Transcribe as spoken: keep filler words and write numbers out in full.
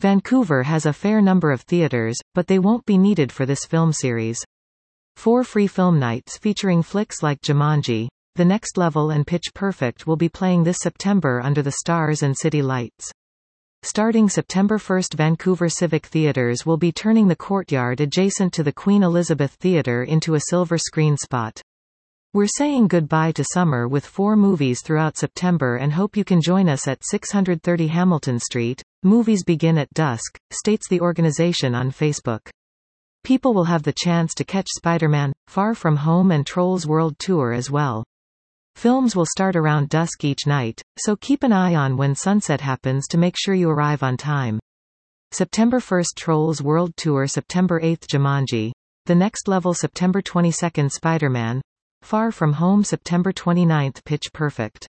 Vancouver has a fair number of theaters, but they won't be needed for this film series. Four free film nights featuring flicks like Jumanji, The Next Level and Pitch Perfect will be playing this September under the stars and city lights. Starting September first, Vancouver Civic Theatres will be turning the courtyard adjacent to the Queen Elizabeth Theatre into a silver screen spot. We're saying goodbye to summer with four movies throughout September and hope you can join us at six thirty Hamilton Street. Movies begin at dusk, states the organization on Facebook. People will have the chance to catch Spider-Man, Far From Home and Trolls World Tour as well. Films will start around dusk each night, so keep an eye on when sunset happens to make sure you arrive on time. September first Trolls World Tour, September eighth Jumanji, The Next Level, September twenty-second Spider-Man, Far From Home, September twenty-ninth Pitch Perfect.